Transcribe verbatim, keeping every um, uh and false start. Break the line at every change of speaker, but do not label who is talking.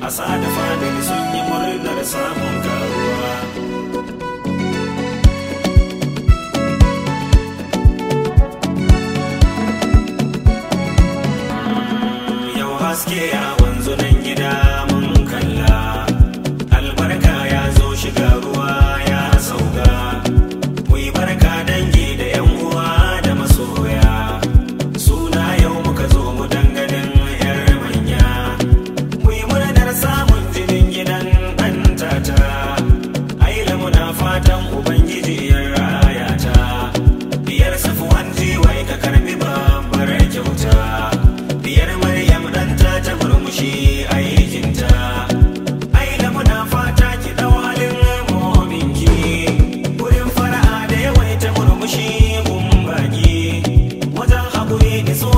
asa da family sun yi murnar samun karuwa. Yau haske ya wanzu nan gida mun kalla, albarka ya zo shiga ruwa ya sauka. Mu yi barka dangi da yan uwa da masoya, suna yau muka zo mu danganin yar manya. Mu yi murnar samun jinin gidan ɗan tata, aila muna fatan ubangiji ya raya ta. Biyar safuwan jiwai ka karbi babbar kyauta, biyar maryam ɗan tata murmushi aikinta. Aila muna fata ki ɗau halin mominki, wurin fara'a da yawaita murmushi gun baki, wajen haƙuri da so